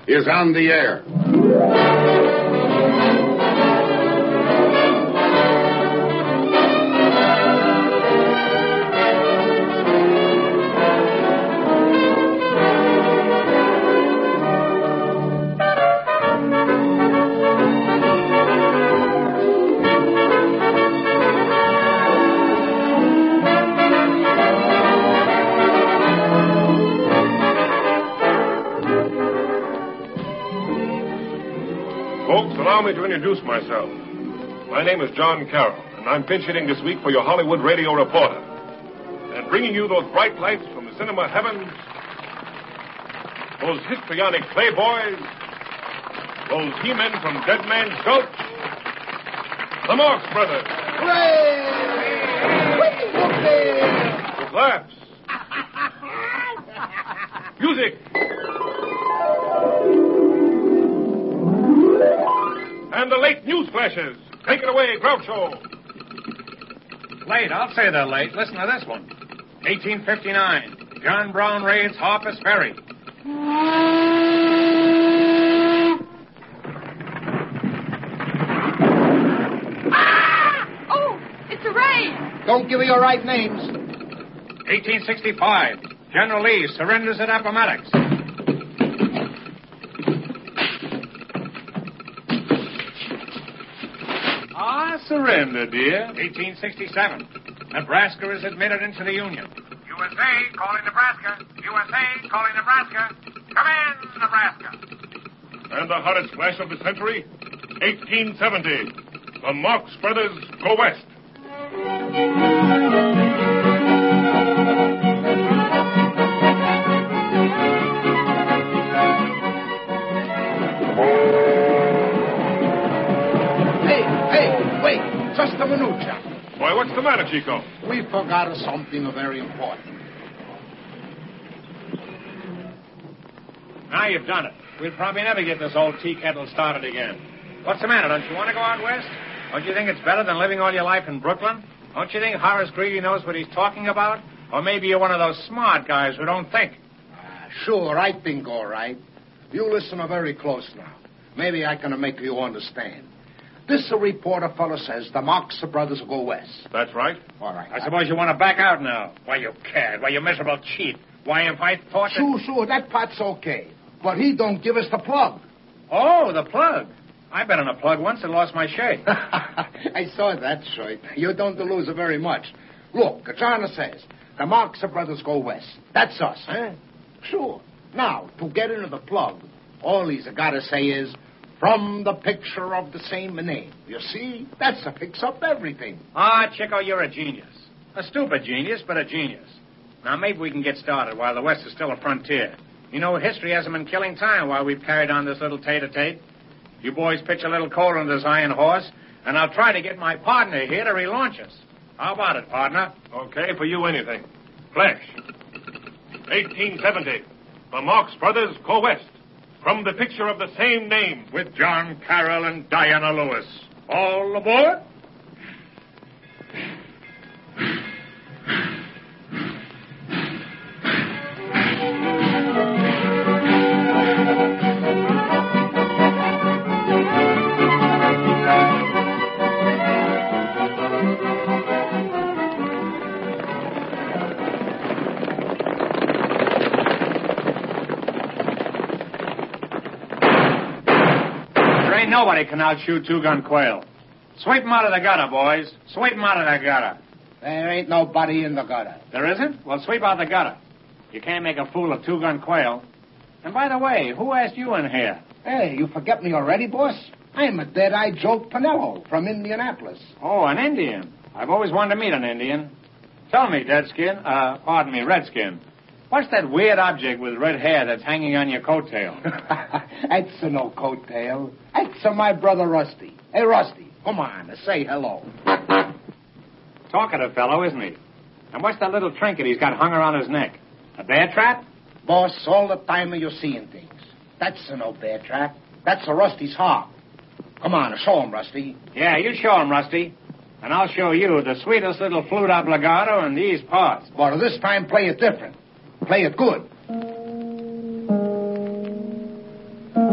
is on the air. Allow me to introduce myself. My name is John Carroll, and I'm pinch hitting this week for your Hollywood radio reporter. And bringing you those bright lights from the cinema heavens, those histrionic playboys, those he-men from Dead Man's Gulch, the Marx Brothers. Hooray! With laughs. Music. And the late news flashes. Take it away, Groucho. Late, I'll say they're late. Listen to this one. 1859. John Brown raids Harper's Ferry. Ah! Oh, it's a raid. Don't give me your right names. 1865. General Lee surrenders at Appomattox. Surrender, dear. 1867. Nebraska is admitted into the Union. USA calling Nebraska. USA calling Nebraska. Come in, Nebraska. And the hottest flash of the century, 1870. The Marx Brothers go west. Just a minute, Jack. Why, what's the matter, Chico? We forgot something very important. Now you've done it. We'll probably never get this old tea kettle started again. What's the matter? Don't you want to go out west? Don't you think it's better than living all your life in Brooklyn? Don't you think Horace Greeley knows what he's talking about? Or maybe you're one of those smart guys who don't think. Sure, I think all right. You listen very close now. Maybe I can make you understand. This reporter fellow says the Marx Brothers go west. That's right. All right. I suppose you want to back out now. Why, you cad. Why, you miserable cheat. Why, if I thought that... Sure, that part's okay. But he don't give us the plug. Oh, the plug. I've been in a plug once and lost my shirt. I saw that shirt. You don't lose very much. Look, John says the Marx Brothers go west. That's us, huh? Sure. Now, to get into the plug, all he's got to say is... from the picture of the same name. You see? That's a fix up everything. Ah, Chico, you're a genius. A stupid genius, but a genius. Now, maybe we can get started while the West is still a frontier. You know, history hasn't been killing time while we've carried on this little tete-a-tete. You boys pitch a little coal on this iron horse, and I'll try to get my partner here to relaunch us. How about it, partner? Okay, for you anything. Flash. 1870. The Marx Brothers go west. From the picture of the same name. With John Carroll and Diana Lewis. All aboard? Nobody can outshoot two-gun Quail. Sweep him out of the gutter, boys. Sweep him out of the gutter. There ain't nobody in the gutter. There isn't? Well, sweep out the gutter. You can't make a fool of two-gun Quail. And by the way, who asked you in here? Hey, you forget me already, boss? I'm a Dead-Eye Joe Pinello from Indianapolis. Oh, an Indian. I've always wanted to meet an Indian. Tell me, Redskin. What's that weird object with red hair that's hanging on your coattail? That's no coattail. That's my brother Rusty. Hey, Rusty, come on, say hello. Talkative fellow, isn't he? And what's that little trinket he's got hung around his neck? A bear trap? Boss, all the time you're seeing things. That's no bear trap. That's a Rusty's harp. Come on, show him, Rusty. Yeah, you show him, Rusty. And I'll show you the sweetest little flute obligato in these parts. But this time, play it different. Play it good.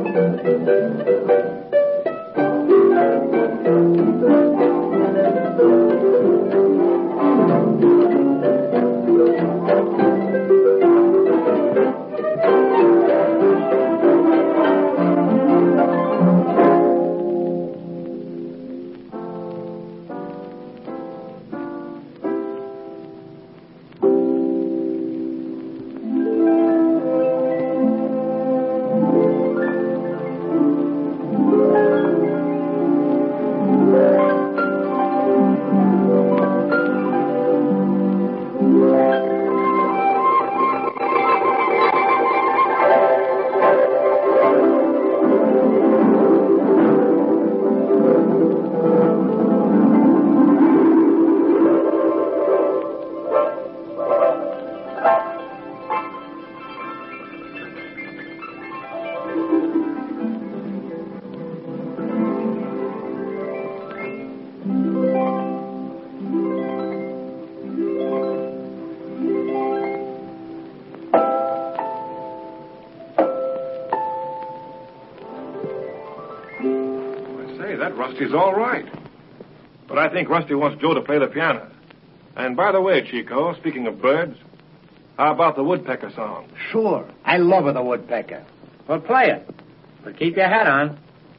That Rusty's all right. But I think Rusty wants Joe to play the piano. And by the way, Chico, speaking of birds, how about the woodpecker song? Sure. I love the woodpecker. Well, play it. But keep your hat on.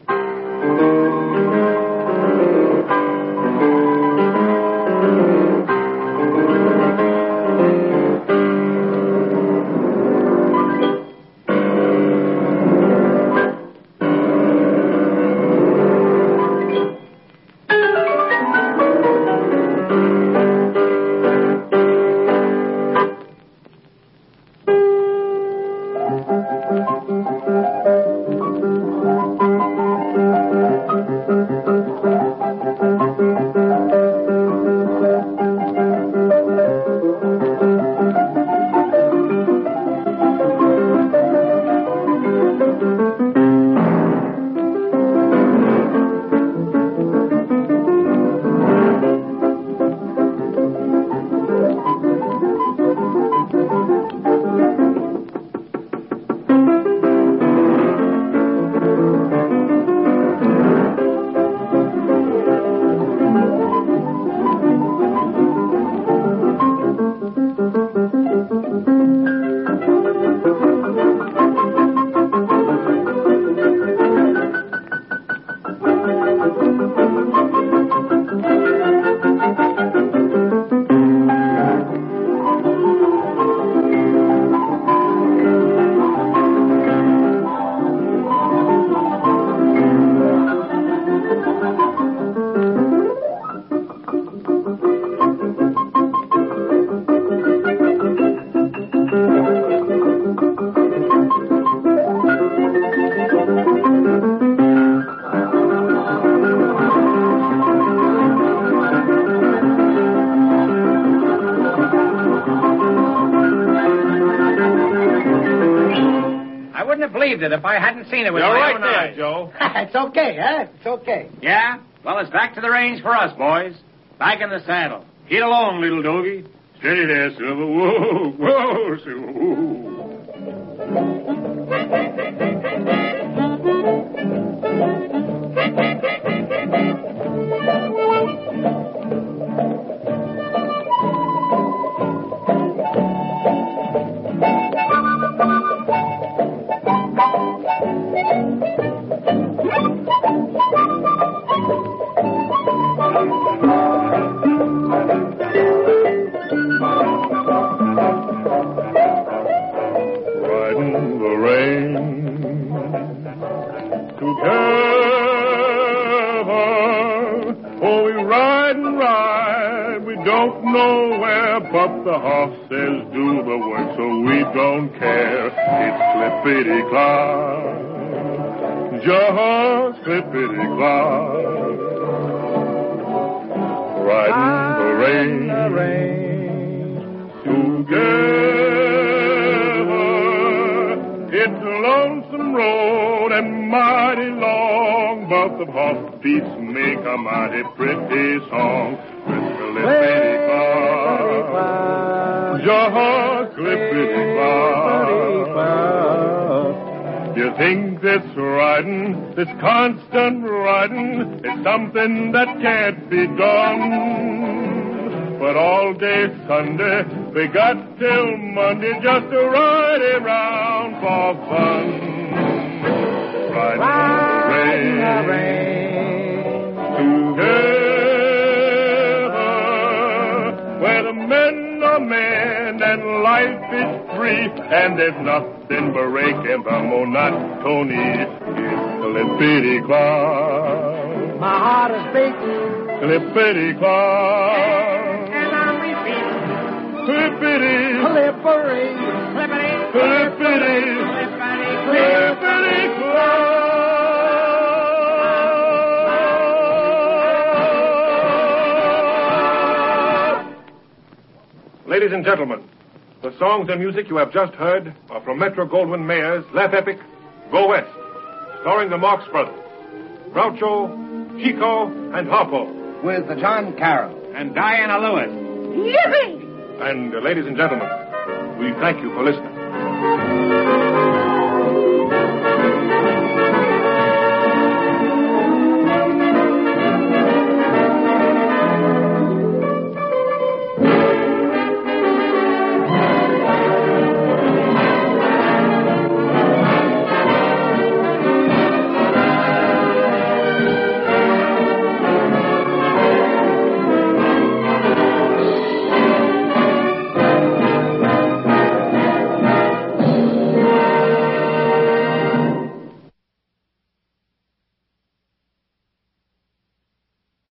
Believed it if I hadn't seen it with my own eyes. Joe. It's okay, huh? It's okay. Yeah? Well, it's back to the range for us, boys. Back in the saddle. Get along, little doggy. Steady there, Silver. Whoa, whoa, Silver. But the horses do the work, so we don't care. It's clippity-clop, just clippity-clop. Riding the range together. It's a lonesome road and mighty long, but the hoofbeats make a mighty pretty song. Clippity-clop, just clippity-clop. Just Think this riding, this constant riding, is something that can't be done. But all day Sunday, we got till Monday just to ride around for fun. Riding in the rain, together, where the men are men and life is free, and there's nothing breaking the monotony. It's clippity-clop. My heart is beating. Clippity-clop. And I'm repeating. Clippity. Clippery. Clippity. Clippity-clop. Ladies and gentlemen, the songs and music you have just heard are from Metro-Goldwyn-Mayer's laugh epic, Go West, starring the Marx Brothers, Groucho, Chico, and Harpo. With John Carroll. And Diana Lewis. Yippee! And, ladies and gentlemen, we thank you for listening.